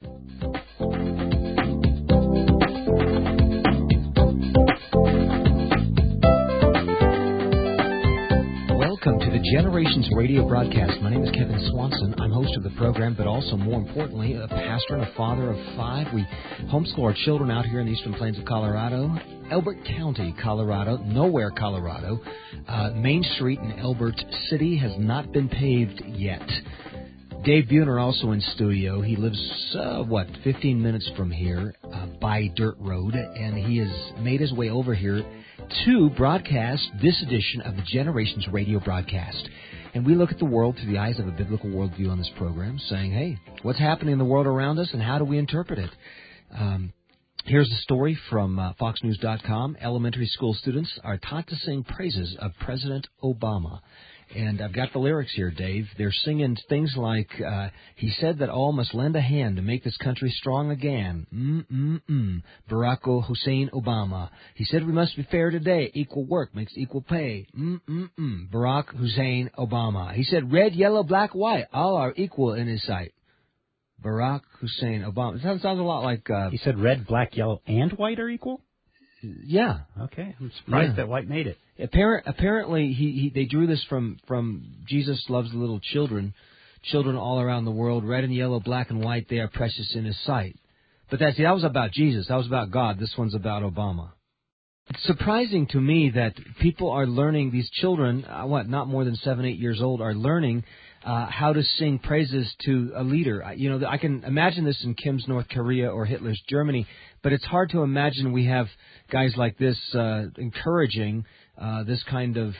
Welcome to the Generations Radio broadcast. My name is Kevin Swanson. I'm host of the program, but also, more importantly, a pastor and a father of 5. We homeschool our children out here in the Eastern Plains of Colorado, Elbert County, Colorado, Nowhere, Colorado. Main Street in Elbert City has not been paved yet. Dave Buhner also in studio. He lives, 15 minutes from here by Dirt Road, and he has made his way over here to broadcast this edition of the Generations Radio broadcast. And we look at the world through the eyes of a biblical worldview on this program, saying, hey, what's happening in the world around us and how do we interpret it? Here's a story from FoxNews.com. Elementary school students are taught to sing praises of President Obama. And I've got the lyrics here, Dave. They're singing things like, he said that all must lend a hand to make this country strong again. Barack Hussein Obama. He said we must be fair today. Equal work makes equal pay. Barack Hussein Obama. He said red, yellow, black, white. All are equal in his sight. Barack Hussein Obama. That sounds a lot like... he said red, black, yellow, and white are equal? Yeah. Okay. I'm surprised that white made it. Apparently, they drew this from Jesus Loves Little Children. Children all around the world, red and yellow, black and white, they are precious in His sight. But that was about Jesus. That was about God. This one's about Obama. It's surprising to me that people are learning, these children, not more than 7, 8 years old, are learning how to sing praises to a leader. I can imagine this in Kim's North Korea or Hitler's Germany, but it's hard to imagine we have guys like this encouraging this kind of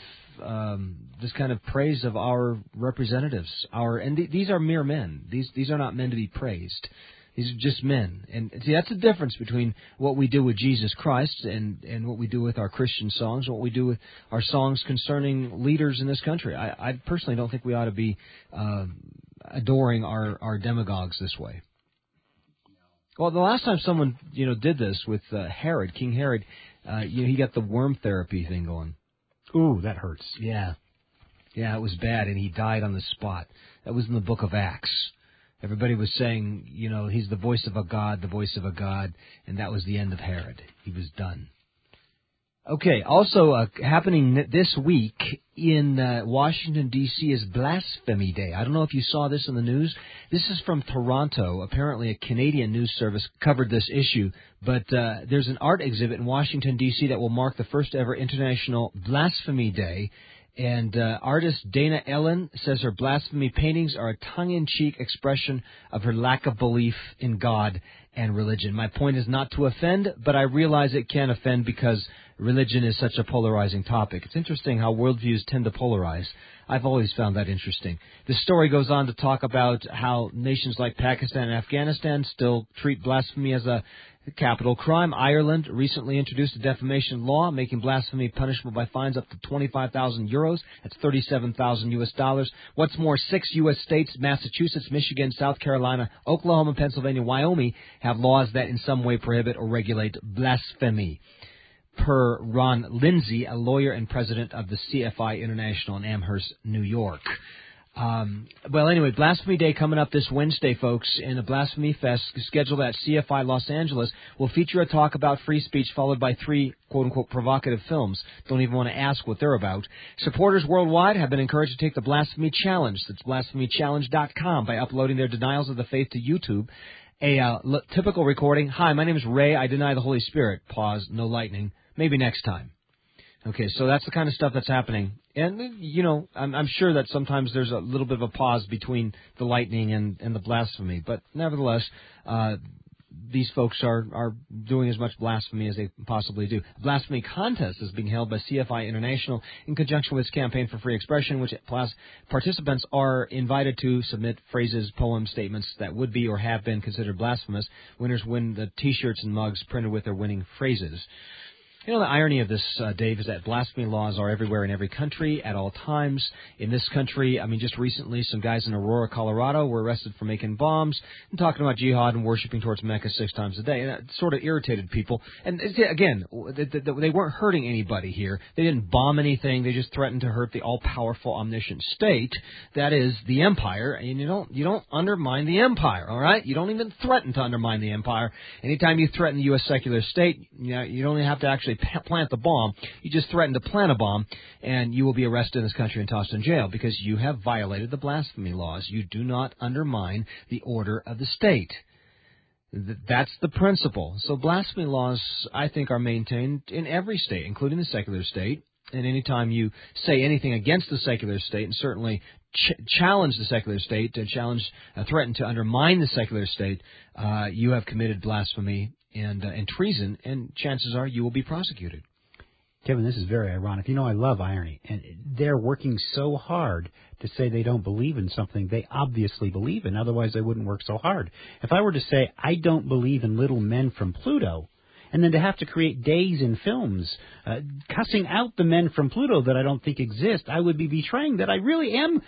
praise of our representatives. These are mere men. These are not men to be praised. These are just men. And see, that's the difference between what we do with Jesus Christ and what we do with our Christian songs, and what we do with our songs concerning leaders in this country. I personally don't think we ought to be adoring our demagogues this way. Well, the last time someone did this with Herod, King Herod, he got the worm therapy thing going. Ooh, that hurts. Yeah, it was bad, and he died on the spot. That was in the book of Acts. Everybody was saying, he's the voice of a God, and that was the end of Herod. He was done. Okay, also happening this week in Washington, D.C. is Blasphemy Day. I don't know if you saw this in the news. This is from Toronto. Apparently a Canadian news service covered this issue. But there's an art exhibit in Washington, D.C. that will mark the first ever International Blasphemy Day. And artist Dana Ellen says her blasphemy paintings are a tongue-in-cheek expression of her lack of belief in God and religion. My point is not to offend, but I realize it can offend because religion is such a polarizing topic. It's interesting how worldviews tend to polarize. I've always found that interesting. The story goes on to talk about how nations like Pakistan and Afghanistan still treat blasphemy as a capital crime. Ireland recently introduced a defamation law making blasphemy punishable by fines up to 25,000 euros. That's $37,000. What's more, 6 U.S. states, Massachusetts, Michigan, South Carolina, Oklahoma, Pennsylvania, Wyoming, have laws that in some way prohibit or regulate blasphemy. Per Ron Lindsay, a lawyer and president of the CFI International in Amherst, New York. Anyway, Blasphemy Day coming up this Wednesday, folks, and a Blasphemy Fest scheduled at CFI Los Angeles will feature a talk about free speech followed by 3, quote-unquote, provocative films. Don't even want to ask what they're about. Supporters worldwide have been encouraged to take the Blasphemy Challenge. That's blasphemychallenge.com by uploading their denials of the faith to YouTube. A typical recording. Hi, my name is Ray. I deny the Holy Spirit. Pause. No lightning. Maybe next time. Okay, so that's the kind of stuff that's happening. And, I'm sure that sometimes there's a little bit of a pause between the lightning and the blasphemy. But nevertheless, these folks are doing as much blasphemy as they possibly do. A blasphemy contest is being held by CFI International in conjunction with its campaign for free expression, which participants are invited to submit phrases, poems, statements that would be or have been considered blasphemous. Winners win the T-shirts and mugs printed with their winning phrases. You know, the irony of this, Dave, is that blasphemy laws are everywhere in every country at all times. In this country, I mean, just recently, some guys in Aurora, Colorado were arrested for making bombs and talking about jihad and worshiping towards Mecca 6 times a day. And that sort of irritated people. And again, they weren't hurting anybody here. They didn't bomb anything. They just threatened to hurt the all-powerful, omniscient state that is the empire. And you don't undermine the empire, all right? You don't even threaten to undermine the empire. Anytime you threaten the U.S. secular state, you don't even have to actually plant the bomb. You just threaten to plant a bomb, and you will be arrested in this country and tossed in jail because you have violated the blasphemy laws. You do not undermine the order of the state. That's the principle. So blasphemy laws, I think, are maintained in every state, including the secular state. And anytime you say anything against the secular state, and certainly challenge the secular state, threaten to undermine the secular state, you have committed blasphemy and treason, and chances are you will be prosecuted. Kevin, this is very ironic. You know, I love irony, and they're working so hard to say they don't believe in something they obviously believe in. Otherwise, they wouldn't work so hard. If I were to say I don't believe in little men from Pluto, and then to have to create days in films cussing out the men from Pluto that I don't think exist, I would be betraying that I really am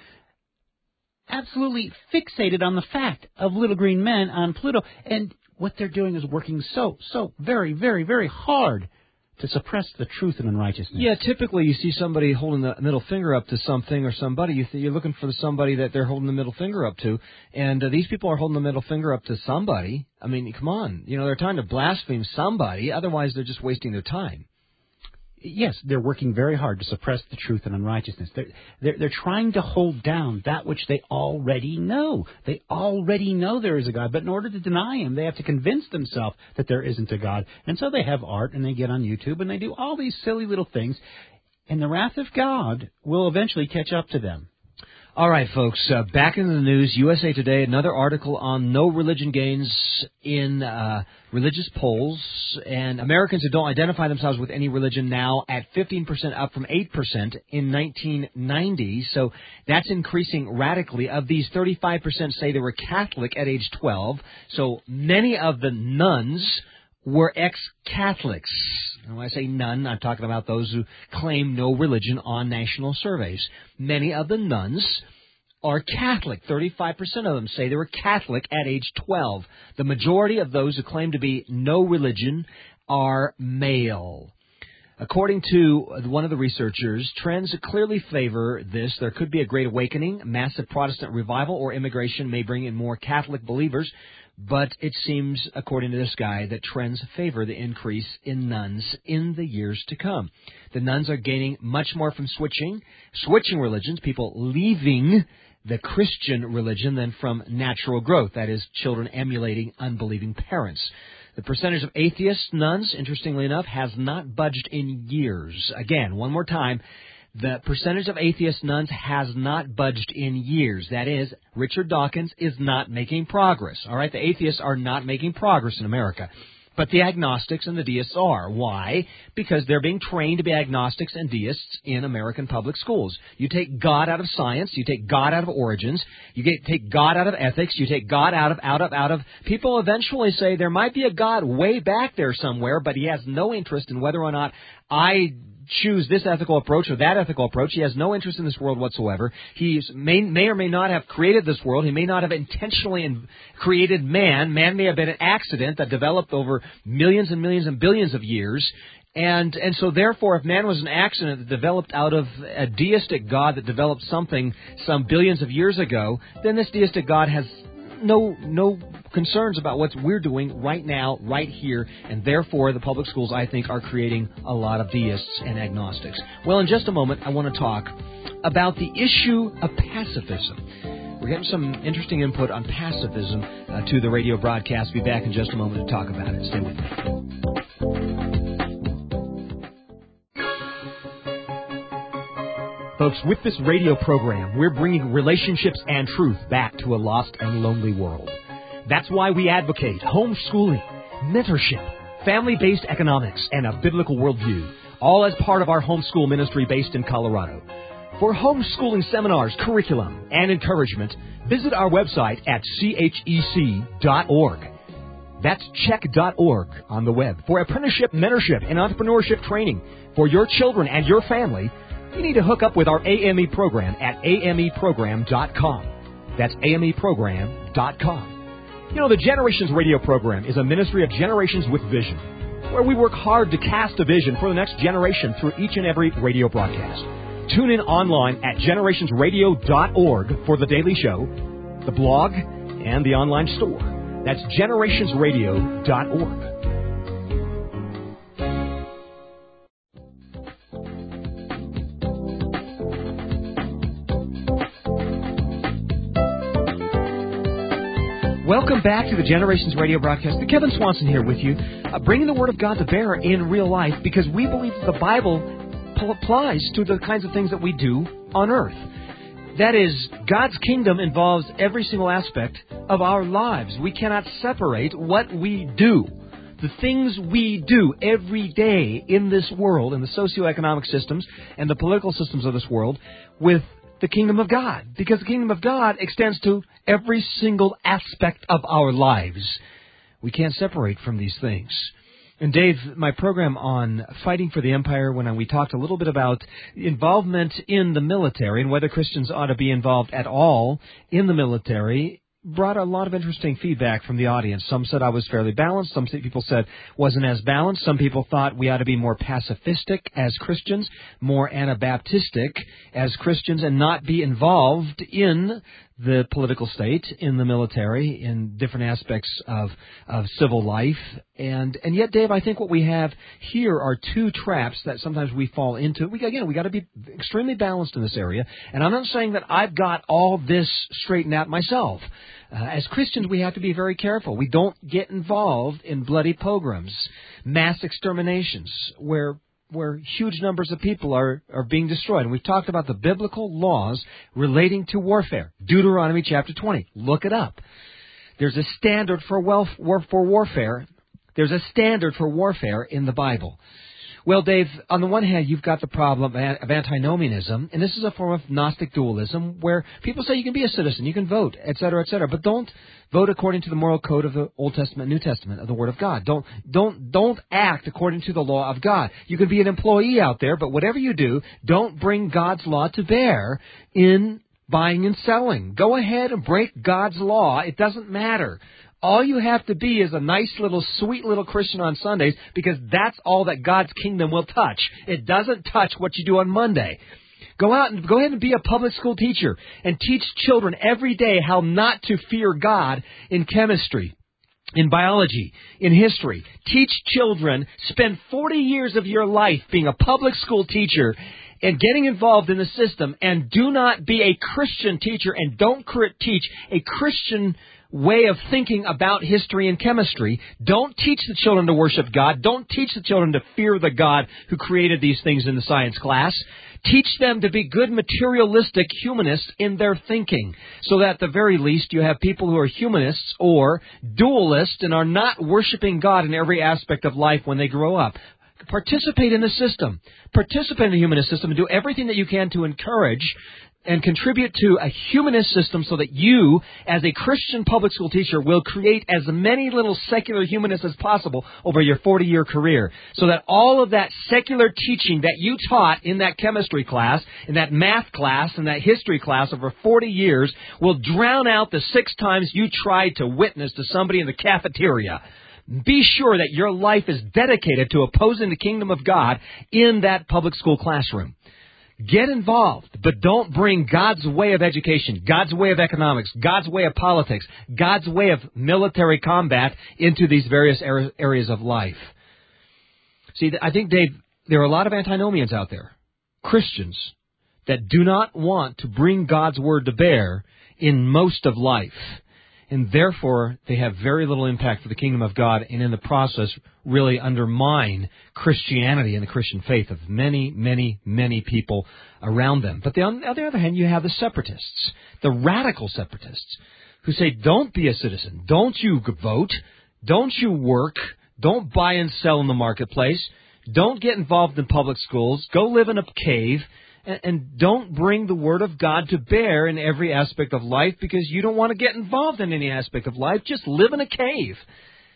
absolutely fixated on the fact of little green men on Pluto. And what they're doing is working so very, very, very hard to suppress the truth and unrighteousness. Yeah, typically you see somebody holding the middle finger up to something or somebody. You're looking for somebody that they're holding the middle finger up to. And these people are holding the middle finger up to somebody. I mean, come on. You know, they're trying to blaspheme somebody. Otherwise, they're just wasting their time. Yes, they're working very hard to suppress the truth and unrighteousness. They're trying to hold down that which they already know. They already know there is a God, but in order to deny him, they have to convince themselves that there isn't a God. And so they have art, and they get on YouTube, and they do all these silly little things, and the wrath of God will eventually catch up to them. All right, folks, back in the news, USA Today, another article on no religion gains in religious polls, and Americans who don't identify themselves with any religion now at 15%, up from 8% in 1990, so that's increasing radically. Of these, 35% say they were Catholic at age 12, so many of the nuns were ex-Catholics. And when I say none, I'm talking about those who claim no religion on national surveys. Many of the nuns are Catholic. 35% of them say they were Catholic at age 12. The majority of those who claim to be no religion are male. According to one of the researchers, trends clearly favor this. There could be a great awakening, massive Protestant revival, or immigration may bring in more Catholic believers. But it seems, according to this guy, that trends favor the increase in nuns in the years to come. The nuns are gaining much more from switching religions, people leaving the Christian religion, than from natural growth, that is, children emulating unbelieving parents. The percentage of atheist nuns, interestingly enough, has not budged in years. Again, one more time. The percentage of atheist nuns has not budged in years. That is, Richard Dawkins is not making progress. All right, the atheists are not making progress in America. But the agnostics and the deists are. Why? Because they're being trained to be agnostics and deists in American public schools. You take God out of science. You take God out of origins. Take God out of ethics. You take God out of. People eventually say there might be a God way back there somewhere, but he has no interest in whether or not I choose this ethical approach or that ethical approach. He has no interest in this world whatsoever. He may or may not have created this world. He may not have intentionally created man. Man may have been an accident that developed over millions and millions and billions of years. And so therefore, if man was an accident that developed out of a deistic God that developed something some billions of years ago, then this deistic God has no concerns about what we're doing right now, right here, and therefore the public schools, I think, are creating a lot of deists and agnostics. Well, in just a moment, I want to talk about the issue of pacifism. We're getting some interesting input on pacifism to the radio broadcast. Be back in just a moment to talk about it. Stay with me. Folks, with this radio program, we're bringing relationships and truth back to a lost and lonely world. That's why we advocate homeschooling, mentorship, family-based economics, and a biblical worldview, all as part of our homeschool ministry based in Colorado. For homeschooling seminars, curriculum, and encouragement, visit our website at chec.org. That's check.org on the web. For apprenticeship, mentorship, and entrepreneurship training for your children and your family, you need to hook up with our AME program at ameprogram.com. That's ameprogram.com. You know, the Generations Radio program is a ministry of Generations with Vision, where we work hard to cast a vision for the next generation through each and every radio broadcast. Tune in online at generationsradio.org for the daily show, the blog, and the online store. That's generationsradio.org. Welcome back to the Generations Radio broadcast. Kevin Swanson here with you, bringing the Word of God to bear in real life, because we believe that the Bible applies to the kinds of things that we do on earth. That is, God's kingdom involves every single aspect of our lives. We cannot separate what we do, the things we do every day in this world, in the socioeconomic systems and the political systems of this world, with the kingdom of God, because the kingdom of God extends to every single aspect of our lives. We can't separate from these things. And Dave, my program on Fighting for the Empire, when we talked a little bit about involvement in the military and whether Christians ought to be involved at all in the military, brought a lot of interesting feedback from the audience. Some said I was fairly balanced. Some people said wasn't as balanced. Some people thought we ought to be more pacifistic as Christians, more Anabaptistic as Christians, and not be involved in the political state, in the military, in different aspects of civil life. And yet, Dave, I think what we have here are two traps that sometimes we fall into. We got to be extremely balanced in this area. And I'm not saying that I've got all this straightened out myself. As Christians, we have to be very careful. We don't get involved in bloody pogroms, mass exterminations, where huge numbers of people are being destroyed. And we've talked about the biblical laws relating to warfare. Deuteronomy chapter 20. Look it up. There's a standard for warfare. There's a standard for warfare in the Bible. Well, Dave, on the one hand, you've got the problem of antinomianism, and this is a form of Gnostic dualism where people say you can be a citizen, you can vote, etc., but don't vote according to the moral code of the Old Testament, New Testament, of the Word of God. Don't act according to the law of God. You can be an employee out there, but whatever you do, don't bring God's law to bear in buying and selling. Go ahead and break God's law. It doesn't matter. All you have to be is a nice little, sweet little Christian on Sundays, because that's all that God's kingdom will touch. It doesn't touch what you do on Monday. Go ahead and be a public school teacher and teach children every day how not to fear God in chemistry, in biology, in history. Teach children, spend 40 years of your life being a public school teacher and getting involved in the system, and do not be a Christian teacher, and don't teach a Christian way of thinking about history and chemistry. Don't teach the children to worship God. Don't teach the children to fear the God who created these things in the science class. Teach them to be good materialistic humanists in their thinking, so that at the very least you have people who are humanists or dualists and are not worshiping God in every aspect of life when they grow up. Participate in the system. Participate in the humanist system and do everything that you can to encourage and contribute to a humanist system, so that you, as a Christian public school teacher, will create as many little secular humanists as possible over your 40-year career, so that all of that secular teaching that you taught in that chemistry class, in that math class, in that history class over 40 years will drown out the 6 times you tried to witness to somebody in the cafeteria. Be sure that your life is dedicated to opposing the kingdom of God in that public school classroom. Get involved, but don't bring God's way of education, God's way of economics, God's way of politics, God's way of military combat into these various areas of life. See, I think, Dave, there are a lot of antinomians out there, Christians, that do not want to bring God's word to bear in most of life. And therefore, they have very little impact for the kingdom of God, and in the process really undermine Christianity and the Christian faith of many, many, many people around them. But on the other hand, you have the separatists, the radical separatists, who say, don't be a citizen, don't you vote, don't you work, don't buy and sell in the marketplace, don't get involved in public schools, go live in a cave, and don't bring the Word of God to bear in every aspect of life, because you don't want to get involved in any aspect of life. Just live in a cave.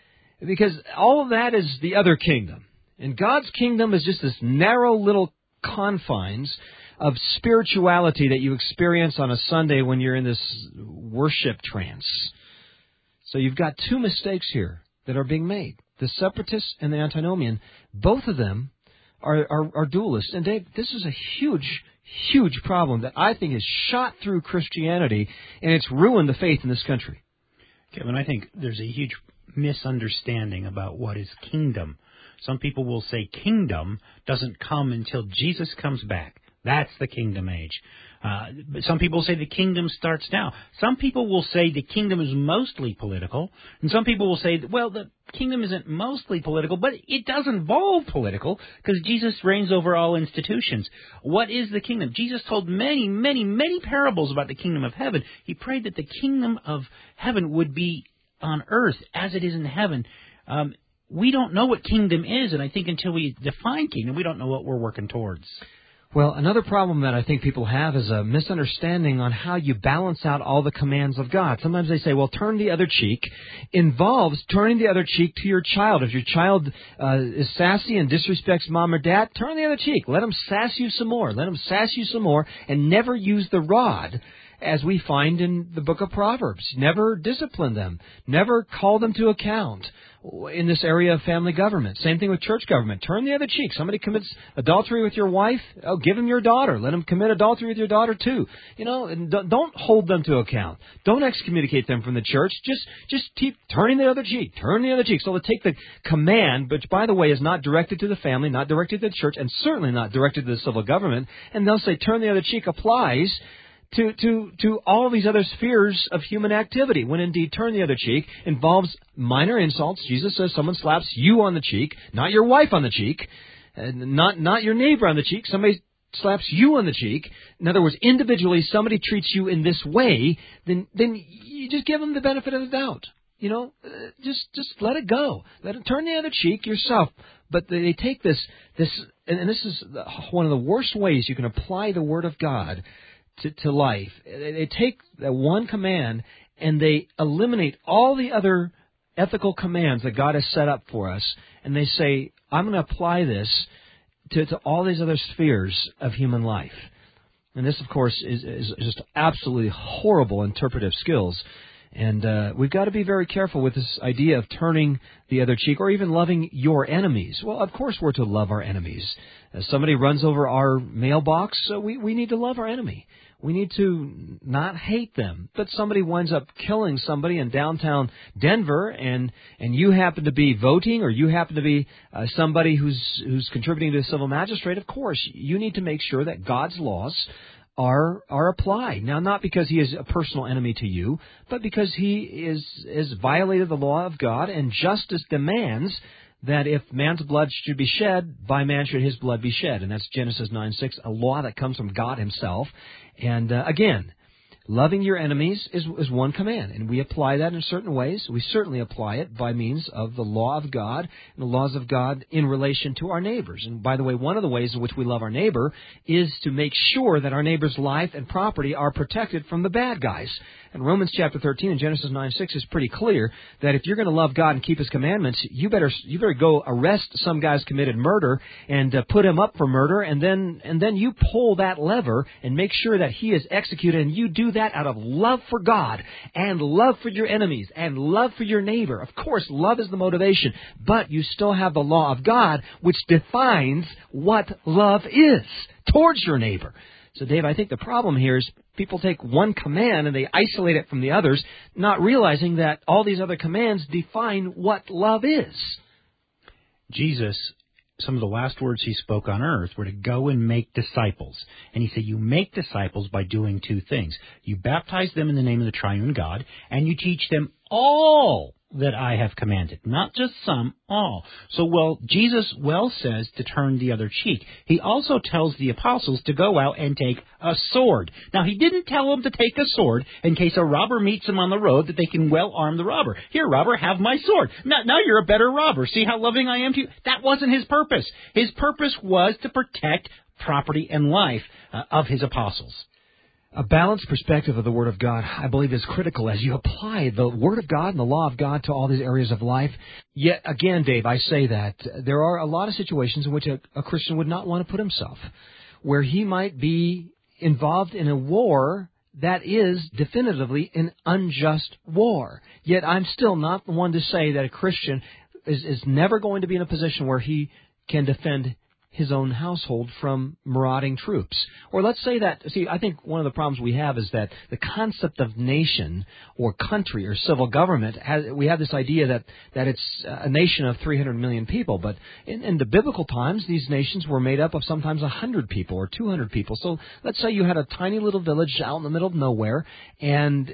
Because all of that is the other kingdom. And God's kingdom is just this narrow little confines of spirituality that you experience on a Sunday when you're in this worship trance. So you've got two mistakes here that are being made. The separatists and the antinomian, both of them are dualists. And Dave, this is a huge problem that I think has shot through Christianity, and it's ruined the faith in this country. Kevin, I think there's a huge misunderstanding about what is kingdom. Some people will say kingdom doesn't come until Jesus comes back. That's the kingdom age. But some people say the kingdom starts now. Some people will say the kingdom is mostly political. And some people will say, well, the kingdom isn't mostly political, but it does involve political because Jesus reigns over all institutions. What is the kingdom? Jesus told many parables about the kingdom of heaven. He prayed that the kingdom of heaven would be on earth as it is in heaven. We don't know what kingdom is, and I think until we define kingdom, we don't know what we're working towards. Well, another problem that I think people have is a misunderstanding on how you balance out all the commands of God. Sometimes they say, well, turn the other cheek involves turning the other cheek to your child. If your child is sassy and disrespects mom or dad, turn the other cheek. Let them sass you some more. Let them sass you some more, and never use the rod, as we find in the book of Proverbs. Never discipline them. Never call them to account in this area of family government. Same thing with church government. Turn the other cheek. Somebody commits adultery with your wife, give them your daughter. Let them commit adultery with your daughter too. And don't hold them to account. Don't excommunicate them from the church. Just keep turning the other cheek. Turn the other cheek. So they'll take the command, which, by the way, is not directed to the family, not directed to the church, and certainly not directed to the civil government, and they'll say turn the other cheek applies to all these other spheres of human activity, when indeed turn the other cheek involves minor insults. Jesus says someone slaps you on the cheek, not your wife on the cheek, not your neighbor on the cheek. Somebody slaps you on the cheek. In other words, individually, somebody treats you in this way, then you just give them the benefit of the doubt. Just let it go. Let it turn the other cheek yourself. But they take this, and this is one of the worst ways you can apply the Word of God to life. They take that one command and they eliminate all the other ethical commands that God has set up for us, and they say, I'm going to apply this to all these other spheres of human life. And this, of course, is just absolutely horrible interpretive skills. And we've got to be very careful with this idea of turning the other cheek or even loving your enemies. Well, of course we're to love our enemies. As somebody runs over our mailbox, we need to love our enemy. We need to not hate them. But somebody winds up killing somebody in downtown Denver, and you happen to be voting, or you happen to be somebody who's contributing to a civil magistrate. Of course, you need to make sure that God's laws are applied. Now, not because he is a personal enemy to you, but because he is violated the law of God, and justice demands that if man's blood should be shed, by man should his blood be shed. And that's Genesis 9:6, a law that comes from God himself. And again, loving your enemies is one command, and we apply that in certain ways. We certainly apply it by means of the law of God and the laws of God in relation to our neighbors. And by the way, one of the ways in which we love our neighbor is to make sure that our neighbor's life and property are protected from the bad guys. And Romans chapter 13 and Genesis 9:6 is pretty clear that if you're going to love God and keep His commandments, you better go arrest some guy's committed murder and put him up for murder, and then you pull that lever and make sure that he is executed, and you do that out of love for God and love for your enemies and love for your neighbor. Of course, love is the motivation, but you still have the law of God, which defines what love is towards your neighbor. So, Dave, I think the problem here is people take one command and they isolate it from the others, not realizing that all these other commands define what love is. Jesus, some of the last words he spoke on earth were to go and make disciples. And he said, you make disciples by doing two things. You baptize them in the name of the triune God, and you teach them all that I have commanded. Not just some, all. So, Jesus says to turn the other cheek. He also tells the apostles to go out and take a sword. Now, he didn't tell them to take a sword in case a robber meets them on the road that they can well arm the robber. Here, robber, have my sword. Now you're a better robber. See how loving I am to you? That wasn't his purpose. His purpose was to protect property and life of his apostles. A balanced perspective of the Word of God, I believe, is critical as you apply the Word of God and the law of God to all these areas of life. Yet, again, Dave, I say that there are a lot of situations in which a Christian would not want to put himself, where he might be involved in a war that is definitively an unjust war. Yet I'm still not the one to say that a Christian is never going to be in a position where he can defend his own household from marauding troops. Or let's say that, I think one of the problems we have is that the concept of nation or country or civil government, we have this idea that it's a nation of 300 million people. But in the biblical times, these nations were made up of sometimes 100 people or 200 people. So let's say you had a tiny little village out in the middle of nowhere, and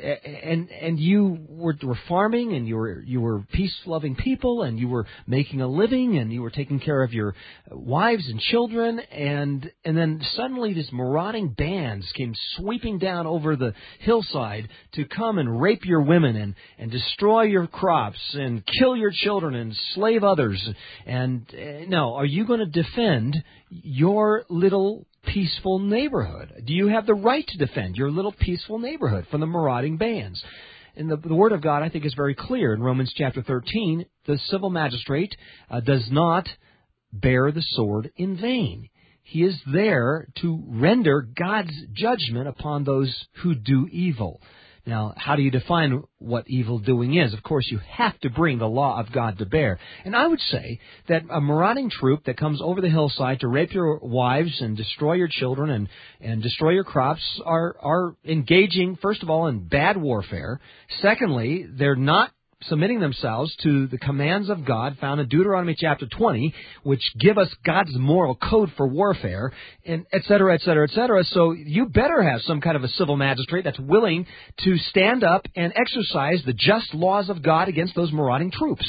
you were farming, and you were peace-loving people, and you were making a living, and you were taking care of your wives and children, and then suddenly these marauding bands came sweeping down over the hillside to come and rape your women and destroy your crops and kill your children and slave others. And now, are you going to defend your little peaceful neighborhood? Do you have the right to defend your little peaceful neighborhood from the marauding bands? And the Word of God, I think, is very clear. In Romans chapter 13, the civil magistrate does not bear the sword in vain. He is there to render God's judgment upon those who do evil. Now, how do you define what evil doing is? Of course, you have to bring the law of God to bear. And I would say that a marauding troop that comes over the hillside to rape your wives and destroy your children and destroy your crops are engaging, first of all, in bad warfare. Secondly, they're not submitting themselves to the commands of God found in Deuteronomy chapter 20, which give us God's moral code for warfare, and et cetera, et cetera, et cetera. So you better have some kind of a civil magistrate that's willing to stand up and exercise the just laws of God against those marauding troops.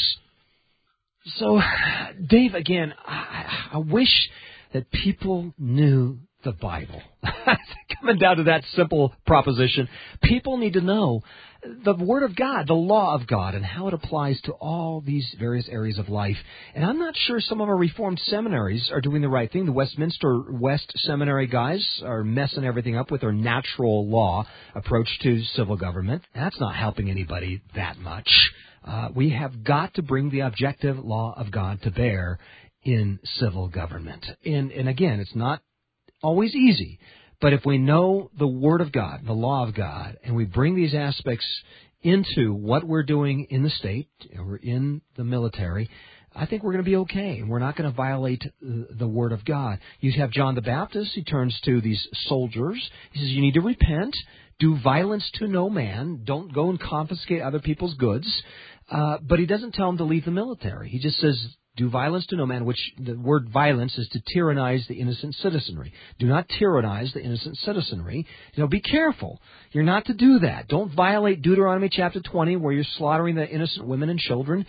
So, Dave, again, I wish that people knew the Bible. Coming down to that simple proposition, people need to know the Word of God, the law of God, and how it applies to all these various areas of life. And I'm not sure some of our Reformed seminaries are doing the right thing. The Westminster West Seminary guys are messing everything up with their natural law approach to civil government. That's not helping anybody that much. We have got to bring the objective law of God to bear in civil government. And again, it's not always easy. But if we know the Word of God, the law of God, and we bring these aspects into what we're doing in the state or in the military, I think we're going to be okay. We're not going to violate the Word of God. You have John the Baptist. He turns to these soldiers. He says, you need to repent. Do violence to no man. Don't go and confiscate other people's goods. But he doesn't tell them to leave the military. He just says, do violence to no man, which the word violence is to tyrannize the innocent citizenry. Do not tyrannize the innocent citizenry. Be careful. You're not to do that. Don't violate Deuteronomy chapter 20, where you're slaughtering the innocent women and children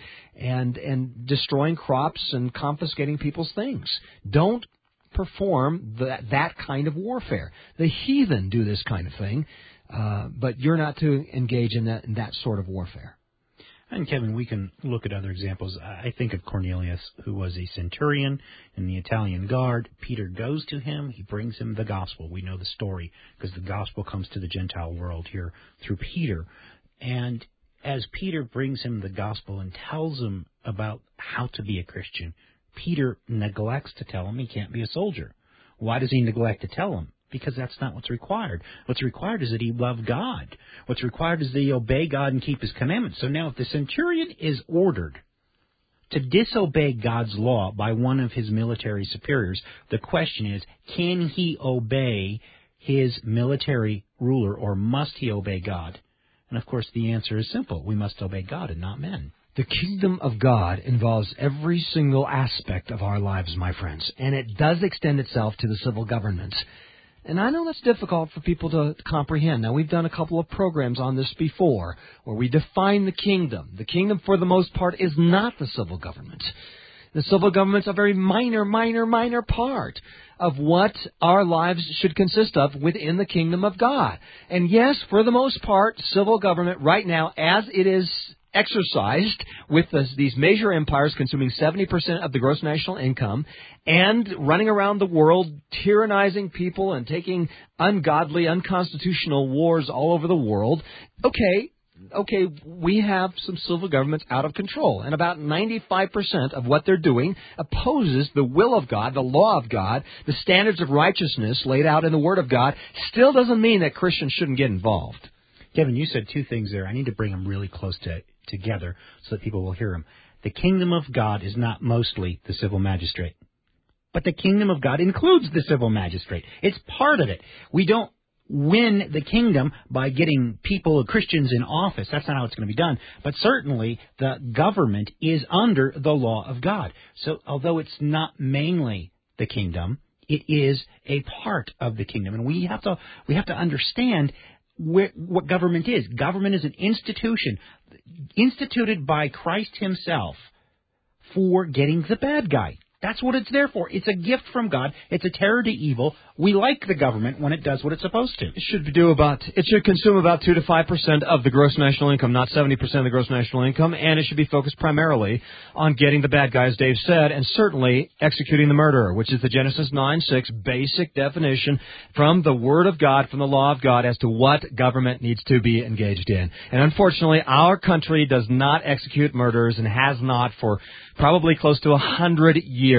and destroying crops and confiscating people's things. Don't perform that kind of warfare. The heathen do this kind of thing, but you're not to engage in that sort of warfare. And Kevin, we can look at other examples. I think of Cornelius, who was a centurion in the Italian guard. Peter goes to him. He brings him the gospel. We know the story because the gospel comes to the Gentile world here through Peter. And as Peter brings him the gospel and tells him about how to be a Christian, Peter neglects to tell him he can't be a soldier. Why does he neglect to tell him? Because that's not what's required. What's required is that he love God. What's required is that he obey God and keep His commandments. So now if the centurion is ordered to disobey God's law by one of his military superiors, the question is, can he obey his military ruler, or must he obey God? And of course the answer is simple. We must obey God and not men. The kingdom of God involves every single aspect of our lives, my friends, and it does extend itself to the civil government. And I know that's difficult for people to comprehend. Now, we've done a couple of programs on this before where we define the kingdom. The kingdom, for the most part, is not the civil government. The civil government's a very minor part of what our lives should consist of within the kingdom of God. And yes, for the most part, civil government right now, as it is exercised with these major empires consuming 70% of the gross national income and running around the world tyrannizing people and taking ungodly, unconstitutional wars all over the world. Okay, we have some civil governments out of control, and about 95% of what they're doing opposes the will of God, the law of God, the standards of righteousness laid out in the Word of God. Still doesn't mean that Christians shouldn't get involved. Kevin, you said two things there. I need to bring them really close together so that people will hear them. The kingdom of God is not mostly the civil magistrate, but the kingdom of God includes the civil magistrate. It's part of it. We don't win the kingdom by getting people, Christians, in office. That's not how it's going to be done. But certainly the government is under the law of God. So although it's not mainly the kingdom, it is a part of the kingdom. And we have to understand what government is. Government is an institution instituted by Christ himself for getting the bad guy. That's what it's there for. It's a gift from God. It's a terror to evil. We like the government when it does what it's supposed to. It should consume about 2 to 5% of the gross national income, not 70% of the gross national income, and it should be focused primarily on getting the bad guy, as Dave said, and certainly executing the murderer, which is the Genesis 9:6 basic definition from the Word of God, from the law of God, as to what government needs to be engaged in. And unfortunately, our country does not execute murderers and has not for probably close to 100 years.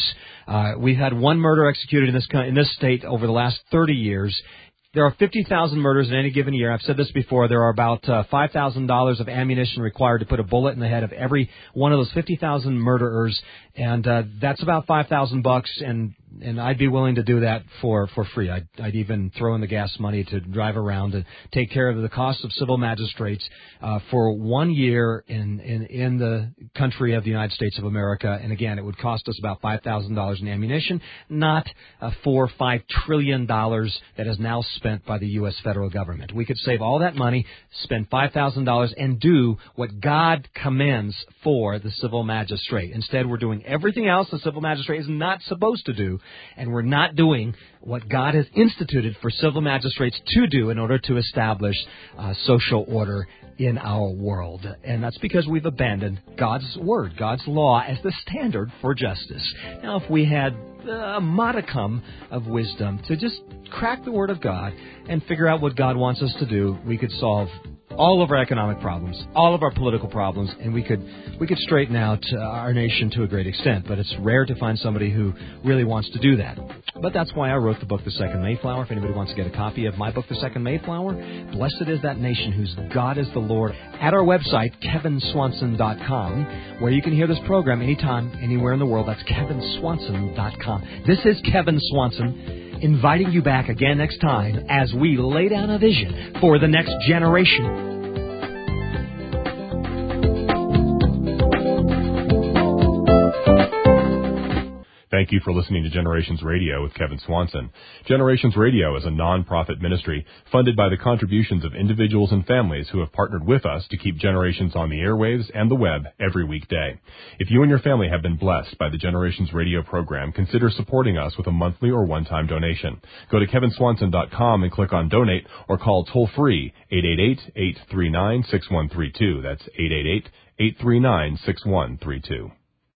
We've had one murder executed in this state over the last 30 years. There are 50,000 murders in any given year. I've said this before. There are about $5,000 of ammunition required to put a bullet in the head of every one of those 50,000 murderers, and that's about $5,000, and I'd be willing to do that for free. I'd even throw in the gas money to drive around and take care of the cost of civil magistrates for 1 year in the country of the United States of America. And again, it would cost us about $5,000 in ammunition, not $4 or $5 trillion that is now spent by the U.S. federal government. We could save all that money, spend $5,000, and do what God commends for the civil magistrate. Instead, we're doing everything else the civil magistrate is not supposed to do, and we're not doing what God has instituted for civil magistrates to do in order to establish social order in our world. And that's because we've abandoned God's Word, God's law, as the standard for justice. Now, if we had a modicum of wisdom to just crack the Word of God and figure out what God wants us to do, we could solve all of our economic problems, all of our political problems, and we could straighten out our nation to a great extent. But it's rare to find somebody who really wants to do that. But that's why I wrote the book, The Second Mayflower. If anybody wants to get a copy of my book, The Second Mayflower, Blessed is That Nation Whose God is the Lord, at our website, KevinSwanson.com, where you can hear this program anytime, anywhere in the world. That's KevinSwanson.com. This is Kevin Swanson, inviting you back again next time as we lay down a vision for the next generation. Thank you for listening to Generations Radio with Kevin Swanson. Generations Radio is a non-profit ministry funded by the contributions of individuals and families who have partnered with us to keep Generations on the airwaves and the web every weekday. If you and your family have been blessed by the Generations Radio program, consider supporting us with a monthly or one-time donation. Go to kevinswanson.com and click on Donate, or call toll-free 888-839-6132. That's 888-839-6132.